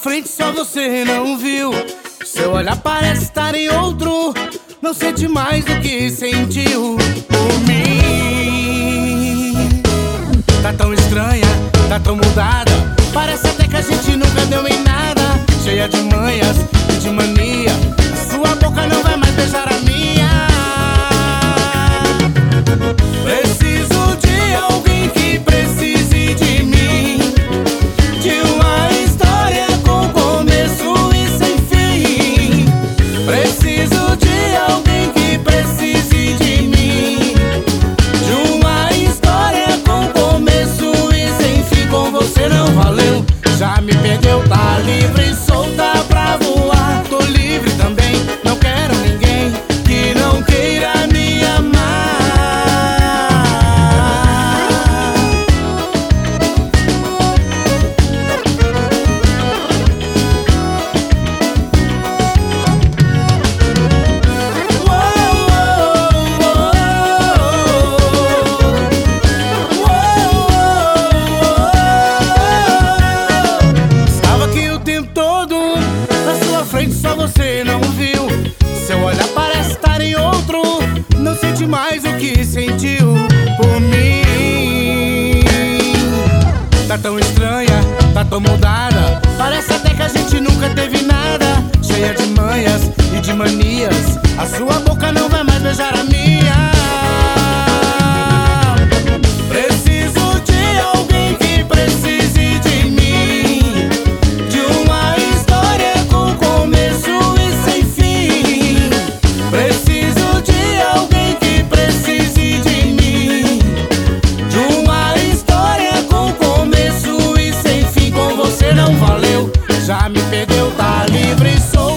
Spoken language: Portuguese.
frente só você não viu. Seu olhar parece estar em outro. Não sente mais do que sentiu por mim. Tá tão estranha, tá tão mudada. Parece até que a gente nunca deu em nada. Cheia de manhas e de mania. Sua boca não vai mais beijar a minha. Preciso de alguém que precise de mim. De uma história com começo e sem fim. Preciso de alguém que precise de mim. De uma história com começo e sem fim. Com você não valeu, já me perdeu. Tá livre, solta pra voar. Tô livre também, não quero ninguém que não queira me amar. Estava aqui o tempo todo, na sua frente só você não viu. Seu olhar parece estar em outro. Não sente mais o que sentiu por mim. Tá tão estranha, tá tão mudada. Parece até que a gente nunca teve nada. Cheia de manhas e de manias. A sua boca não vai mais beijar a minha. Preciso de alguém que precise de mim. De uma história com começo e sem fim. Preciso de alguém que precise de mim. De uma história com começo e sem fim. Com você não valeu, já me perdeu. Tá livre, sou